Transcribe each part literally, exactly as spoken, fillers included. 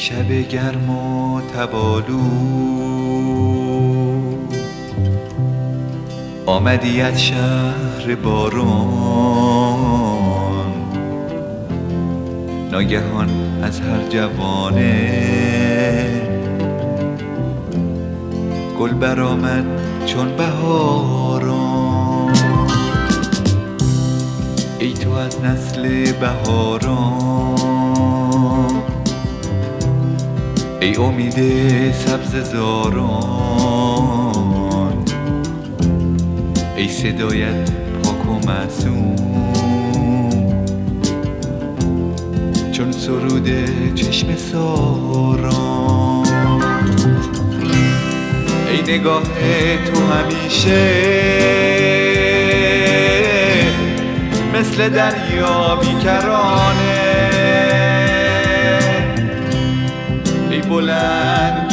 شب گرم و تبالو آمدی از شهر باران، ناگهان از هر جوانه گل برآمد چون بهاران. ای تو از نسل بهاران، ای امید سبززاران، ای صدایت پاک و معصوم چون سرود چشم ساران. ای نگاه تو همیشه مثل دریا بیکرانه، ای بلند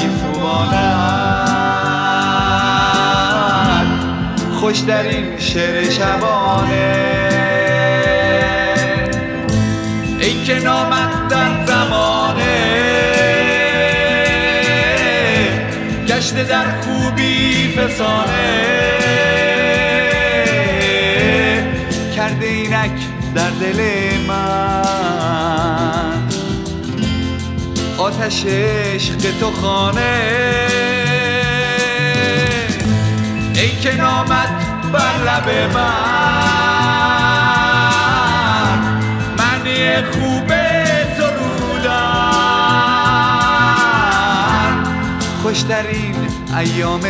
گیسوانت خوش در این شعر شبانه. ای که نامت در زمانه گشته در خوبی فسانه، کرده اینک در دل من آتش عشق تو خانه. ای که نامت بر لب من معنی خوب سرودن، خوشترین ایام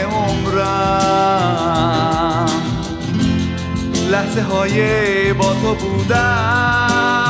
عمرم لحظه های با تو بودن.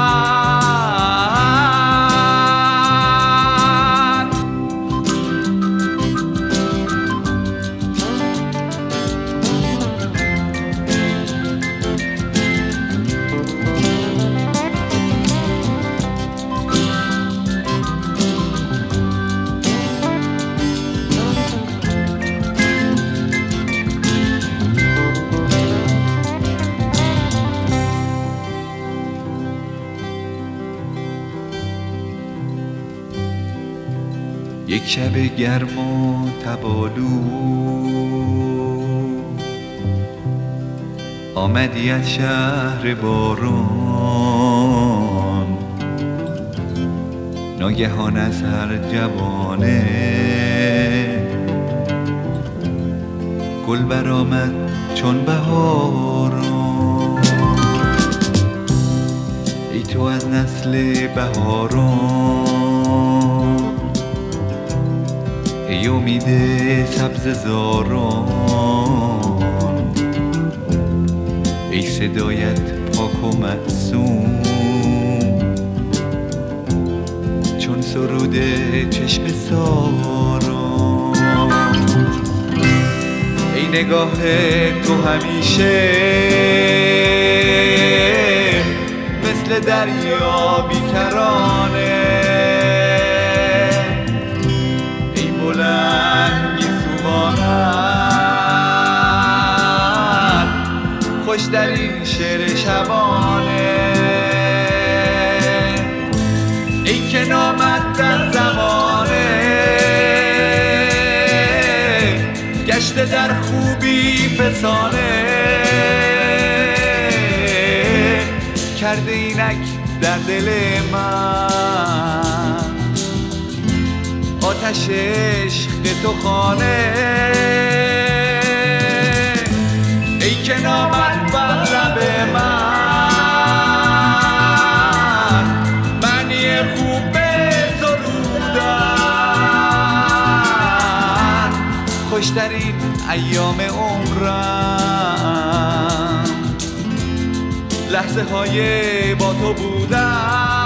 یک شب گرم و تبالو آمدی از شهر باران، ناگهان از هر جوانه گل برآمد چون بهاران. ای تو از نسل بهاران، ای امید سبززاران، ای صدایت پاک و معصوم چون سرود چشم ساران. ای نگاه تو همیشه مثل دریا بیکرانه، خوش در این شعر شبانه. ای که نامت در زمانه گشته در خوبی فسانه، کرده اینک در دل من آتش عشق تو خانه. ای که نامت بر لب من معنی خوب سرودن، خوشترین ایام عمرم لحظه های با تو بودن.